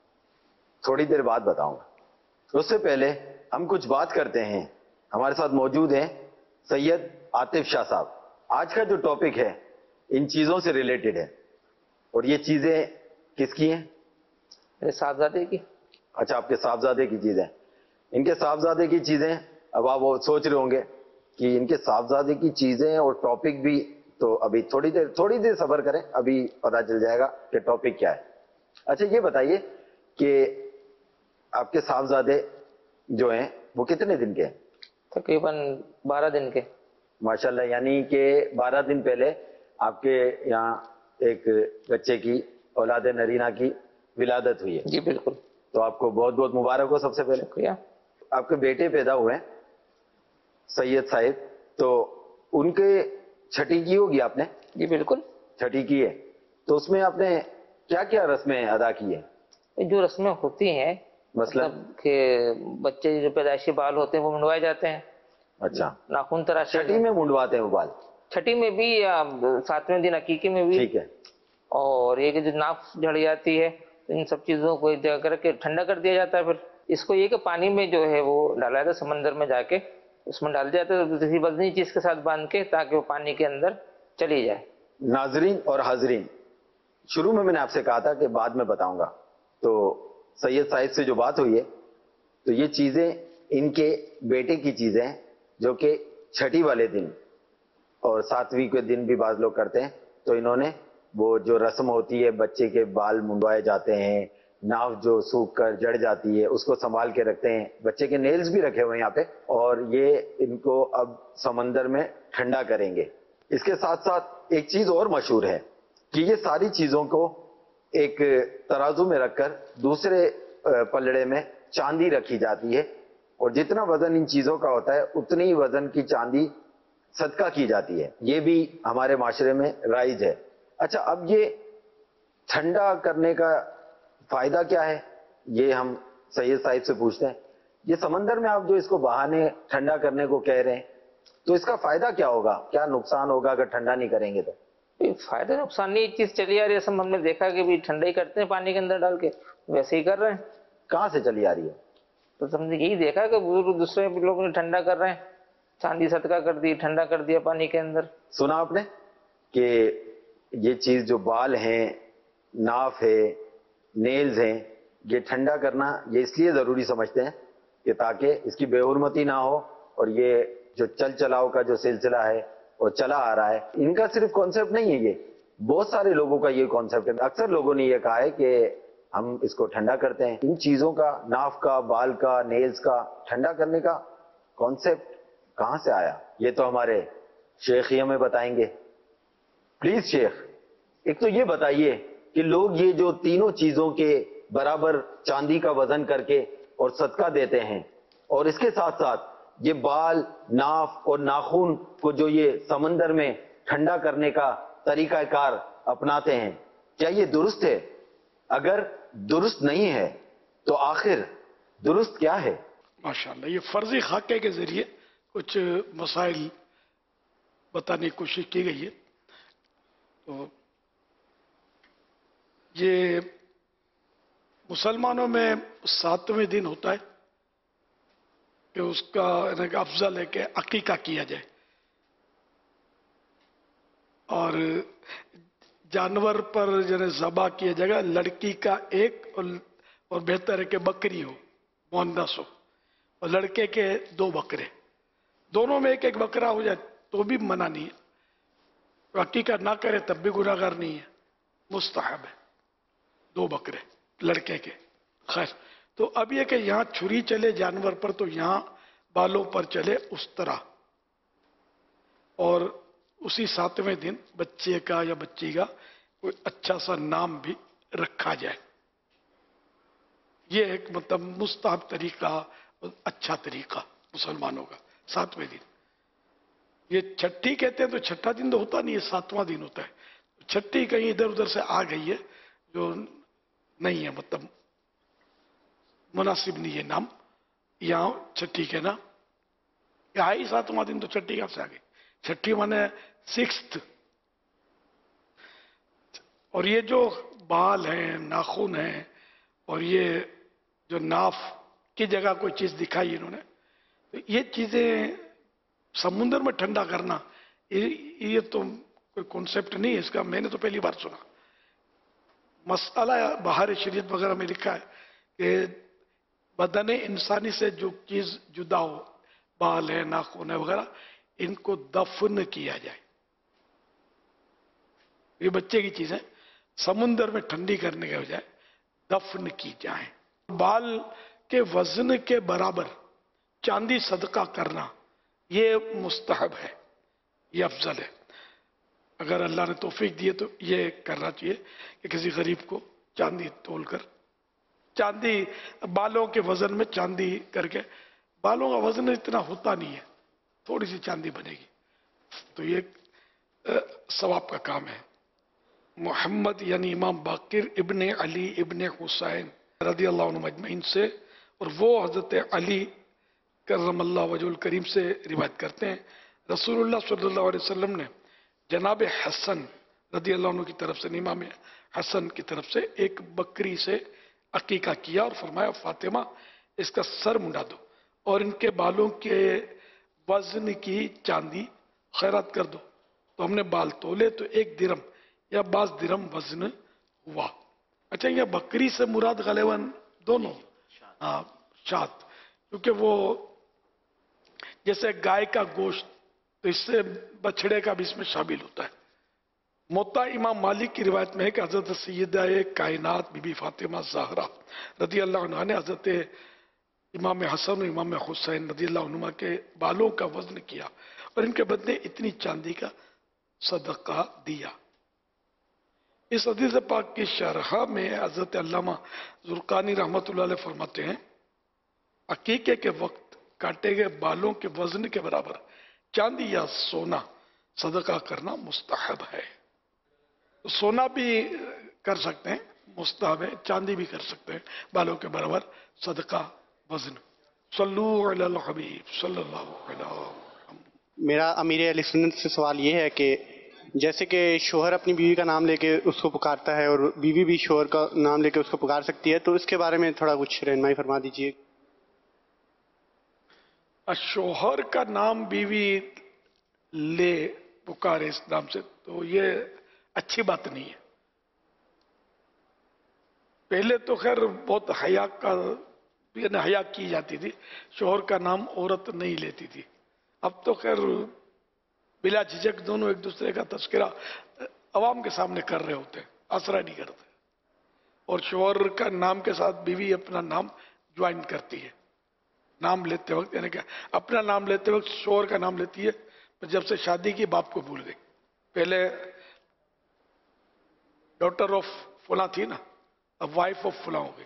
تھوڑی دیر بعد بتاؤں گا. اس سے پہلے ہم کچھ بات کرتے ہیں. ہمارے ساتھ موجود ہیں سید عاطف شاہ صاحب. آج کا جو ٹاپک ہے ان چیزوں سے ریلیٹڈ ہے. اور یہ چیزیں کس کی ہیں؟ میرے صاحبزادے کی. اچھا آپ کے صاحبزادے کی چیزیں. ان کے صاحبزادے کی چیزیں. اب آپ وہ سوچ رہے ہوں گے کہ ان کے صاحبزادے کی چیزیں اور ٹاپک بھی، تو ابھی تھوڑی دیر صبر کریں، ابھی پتہ چل جائے گا کہ ٹاپک کیا ہے. اچھا یہ بتائیے کہ آپ کے صاحبزادے جو ہیں وہ کتنے دن کے ہیں؟ تقریباً 12 دن کے. ماشاءاللہ. یعنی کہ 12 دن پہلے آپ کے یہاں ایک بچے کی، اولاد نرینہ کی ولادت ہوئی ہے. جی بالکل. تو آپ کو بہت بہت مبارک ہو. سب سے پہلے شکریہ. آپ کے بیٹے پیدا ہوئے ہیں سید صاحب، تو ان کے چھٹی کی ہوگی آپ نے؟ جی بالکل چھٹی کی ہے. تو اس میں آپ نے کیا کیا رسمیں ادا کی ہیں؟ جو رسمیں ہوتی ہیں مثلا کہ بچے جو پیدائشی بال ہوتے ہیں وہ منڈوائے جاتے ہیں. اچھا ناخن تراشے. چھٹی میں منڈواتے ہیں وہ بال؟ چھٹی میں بھی یا 7ویں دن عقیقے میں بھی. ٹھیک ہے. اور یہ کہ جو ناک جھڑ جاتی ہے ان سب چیزوں کو ایک جگہ کر کے ٹھنڈا کر دیا جاتا ہے. پھر اس کو یہ کہ پانی میں جو ہے وہ ڈالا جاتا ہے، سمندر میں جا کے اس میں ڈال جاتا ہے کسی وزنی چیز کے ساتھ باندھ کے، تاکہ وہ پانی کے اندر چلی جائے. ناظرین اور حاضرین، شروع میں نے آپ سے کہا تھا کہ بعد میں بتاؤں گا. تو سید صاحب سے جو بات ہوئی ہے تو یہ چیزیں ان کے بیٹے کی چیزیں ہیں جو کہ چھٹی والے دن اور 7ویں کے دن بھی بعض لوگ کرتے ہیں. تو انہوں نے وہ جو رسم ہوتی ہے بچے کے بال منڈوائے جاتے ہیں، ناف جو سوکھ کر جڑ جاتی ہے اس کو سنبھال کے رکھتے ہیں. بچے کے نیلز بھی رکھے ہوئے ہیں یہاں پہ، اور یہ ان کو اب سمندر میں ٹھنڈا کریں گے. اس کے ساتھ ساتھ ایک چیز اور مشہور ہے کہ یہ ساری چیزوں کو ایک ترازو میں رکھ کر دوسرے پلڑے میں چاندی رکھی جاتی ہے، اور جتنا وزن ان چیزوں کا ہوتا ہے اتنی ہی وزن کی چاندی صدقہ کی جاتی ہے. یہ بھی ہمارے معاشرے میں رائج ہے. اچھا اب یہ ٹھنڈا کرنے کا فائدہ کیا ہے یہ ہم سید صاحب سے پوچھتے ہیں، یہ سمندر میں آپ جو اس کو بہانے ٹھنڈا کرنے کو کہہ رہے ہیں، تو اس کا فائدہ کیا ہوگا؟ کیا نقصان ہوگا اگر ٹھنڈا نہیں کریں گے تو؟ فائدہ نقصان نہیں، ایک چیز چلی آ رہی ہے، سب ہم نے دیکھا کہ بھی ٹھنڈا ہی کرتے ہیں پانی کے اندر ڈال کے، ویسے ہی کر رہے ہیں. کہاں سے چلی آ رہی ہے؟ تو سمجھے یہی دیکھا کہ بزرگ دوسرے لوگ نے ٹھنڈا کر رہے ہیں، چاندی صدقہ کر دی، ٹھنڈا کر دیا پانی کے اندر. سنا آپ نے کہ یہ چیز جو بال ہیں، ناف ہے، نیلز ہیں، یہ ٹھنڈا کرنا یہ اس لیے ضروری سمجھتے ہیں کہ تاکہ اس کی بے حرمتی نہ ہو، اور یہ جو چل چلاؤ کا جو سلسلہ ہے وہ چلا آ رہا ہے. ان کا صرف کانسیپٹ نہیں ہے، یہ بہت سارے لوگوں کا یہ کانسیپٹ ہے. اکثر لوگوں نے یہ کہا ہے کہ ہم اس کو ٹھنڈا کرتے ہیں. ان چیزوں کا، ناف کا، بال کا، نیلز کا ٹھنڈا کرنے کا کانسیپٹ کہاں سے آیا؟ یہ تو ہمارے شیخ ہی ہمیں بتائیں گے. پلیز شیخ، ایک تو یہ بتائیے کہ لوگ یہ جو تینوں چیزوں کے برابر چاندی کا وزن کر کے اور صدقہ دیتے ہیں، اور اس کے ساتھ ساتھ یہ بال، ناف اور ناخن کو جو یہ سمندر میں ٹھنڈا کرنے کا طریقہ کار اپناتے ہیں، کیا یہ درست ہے؟ اگر درست نہیں ہے تو آخر درست کیا ہے؟ ماشاءاللہ، یہ فرضی خاکے کے ذریعے کچھ مسائل بتانے کی کوشش کی گئی ہے. تو یہ مسلمانوں میں 7ویں دن ہوتا ہے کہ اس کا افضل ہے کہ عقیقہ کیا جائے، اور جانور پر ذبح کیا جائے گا. لڑکی کا ایک اور بہتر ہے کہ بکری ہو، مؤنث ہو، اور لڑکے کے 2 بکرے، دونوں میں ایک ایک بکرا ہو جائے تو بھی منع نہیں ہے. عقیقہ نہ کرے تب بھی گناہگار نہیں ہے، مستحب ہے. 2 بکرے لڑکے کے. خیر، تو اب یہ کہ یہاں چھری چلے جانور پر تو یہاں بالوں پر چلے اس طرح، اور اسی 7ویں دن بچے کا یا بچی کا کوئی اچھا سا نام بھی رکھا جائے. یہ ایک مطلب مستحب طریقہ، اچھا طریقہ مسلمانوں کا. 7ویں دن یہ چھٹی کہتے ہیں، تو چھٹا دن تو ہوتا نہیں ہے، 7واں دن ہوتا ہے. چھٹی کہیں ادھر ادھر سے آ گئی ہے جو نہیں ہے، مطلب مناسب نہیں ہے نام. یہاں چھٹی کے نا یہ آئی 7واں دن، تو چھٹی کہاں سے آ گئی؟ چھٹی مانے 6th. اور یہ جو بال ہیں، ناخن ہیں، اور یہ جو ناف کی جگہ کوئی چیز دکھائی انہوں نے، تو یہ چیزیں سمندر میں ٹھنڈا کرنا، یہ تو کوئی کانسیپٹ نہیں ہے اس کا. میں نے تو پہلی بار سنا. مسئلہ بہار شریعت وغیرہ میں لکھا ہے کہ بدن انسانی سے جو چیز جدا ہو، بال ہے، ناخن ہے وغیرہ، ان کو دفن کیا جائے. یہ بچے کی چیزیں سمندر میں ٹھنڈی کرنے کے بجائے دفن کی جائیں. بال کے وزن کے برابر چاندی صدقہ کرنا یہ مستحب ہے، یہ افضل ہے. اگر اللہ نے توفیق دی تو یہ کرنا چاہیے کہ کسی غریب کو چاندی تول کر، چاندی بالوں کے وزن میں چاندی کر کے، بالوں کا وزن اتنا ہوتا نہیں ہے، تھوڑی سی چاندی بنے گی تو یہ ثواب کا کام ہے. محمد یعنی امام باقر ابن علی ابن حسین رضی اللہ عنہ مجمعین سے، اور وہ حضرت علی کرم اللہ وجہ الکریم سے روایت کرتے ہیں، رسول اللہ صلی اللہ علیہ وسلم نے جناب حسن رضی اللہ عنہ کی طرف سے، امام حسن کی طرف سے ایک بکری سے عقیقہ کیا، اور فرمایا فاطمہ اس کا سر منڈا دو اور ان کے بالوں کے وزن کی چاندی خیرات کر دو. تو ہم نے بال تولے تو 1 درم یا 22 درم وزن ہوا. اچھا، یہ بکری سے مراد غالباً دونوں شاد، کیونکہ وہ جیسے گائے کا گوشت، تو اس سے بچڑے کا بھی اس میں شامل ہوتا ہے. موطا امام مالک کی روایت میں ہے کہ حضرت سیدہ کائنات بی بی فاطمہ زہرا رضی اللہ عنہ نے حضرت امام حسن و امام حسین رضی اللہ عنہ کے بالوں کا وزن کیا اور ان کے بدلے اتنی چاندی کا صدقہ دیا. اس حدیث پاک کی شرح میں حضرت علامہ زرقانی رحمۃ اللہ علیہ فرماتے ہیں، عقیقے کے وقت کاٹے گئے بالوں کے وزن کے برابر چاندی یا سونا صدقہ کرنا مستحب ہے. سونا بھی کر سکتے ہیں، मुस्ताहब है, चांदी भी कर सकते हैं, बालों के बराबर सदका वजन। सल्लू अलल हबीब सल्लल्लाहु अलैहि वसल्लम। मेरा अमीर अहले सुन्नत से सवाल ये है कि जैसे कि शोहर अपनी बीवी का नाम लेके उसको पुकारता है और बीवी भी शोहर का नाम लेके उसको पुकार सकती है, तो इसके बारे में थोड़ा कुछ रहनुमाई फरमा दीजिए। शोहर का नाम बीवी ले पुकारे इस नाम से, तो ये अच्छी बात नहीं है। पहले तो खैर बहुत हया का हया की जाती थी, शोहर का नाम औरत नहीं लेती थी। अब तो खैर बिला झिझक दोनों एक दूसरे का तस्करा अवाम के सामने कर रहे होते हैं, आसरा नहीं करते। और शोहर का नाम के साथ बीवी अपना नाम ज्वाइन करती है। नाम लेते वक्त यानी क्या, अपना नाम लेते वक्त शोहर का नाम लेती है, पर जब से शादी की बाप को भूल गई। पहले डॉटर ऑफ फुला थी ना, अब वाइफ ऑफ फुला हो गई।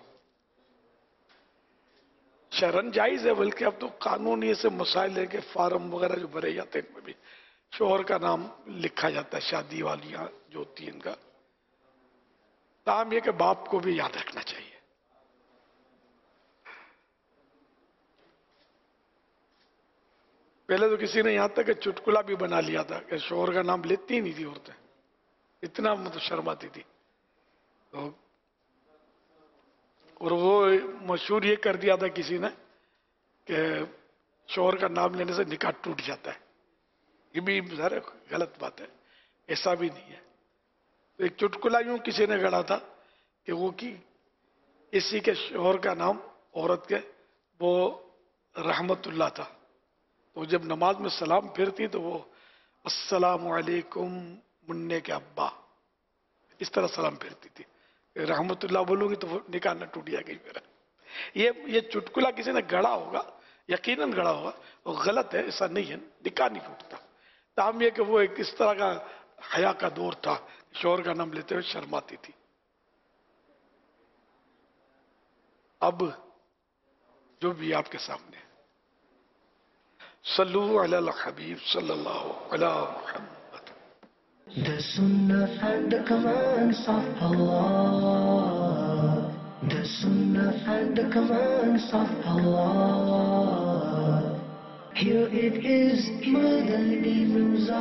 शरन जायज है, बल्कि अब तो कानूनी ऐसे मसाइल है कि फार्म वगैरह जो भरे जाते हैं इनमें भी शोहर का नाम लिखा जाता है, शादी वालियां जो होती है इनका। ताम यह कि बाप को भी याद रखना चाहिए। पहले तो किसी ने यहां तक कि चुटकुला भी बना लिया था कि शोहर का नाम लेती ही नहीं थी औरतें, इतना मतलब शर्माती थी। तो और वो मशहूर ये कर दिया था किसी ने कि शोहर का नाम लेने से निकाह टूट जाता है। ये भी ज़रा गलत बात है, ऐसा भी नहीं है। तो एक चुटकुला यूं किसी ने गढ़ा था कि वो कि इसी के शोहर का नाम औरत के वो रहमतुल्लाह था। तो जब नमाज में सलाम फिरती तो वो अस्सलामु अलैकुम मुन्ने के अब्बा, इस तरह सलाम फिरती थी। रहमतुल्लाह बोलूंगी तो वो निकाह न टूट जाएगी मेरा। ये चुटकुला किसी ने गढ़ा होगा, यकीनन गढ़ा होगा, वो गलत है, ऐसा नहीं है, निकाह नहीं टूटता। ताम ये कि वो एक इस तरह का हया का दौर था, शोहर का नाम लेते हुए शर्माती थी। अब जो भी आपके सामने, सल्लू अलल हबीब सल्लल्लाहु अलैहि वसल्लम। The Sunnah and the commands of Allah. The Sunnah and the commands of Allah. Here it is, Madani Musa.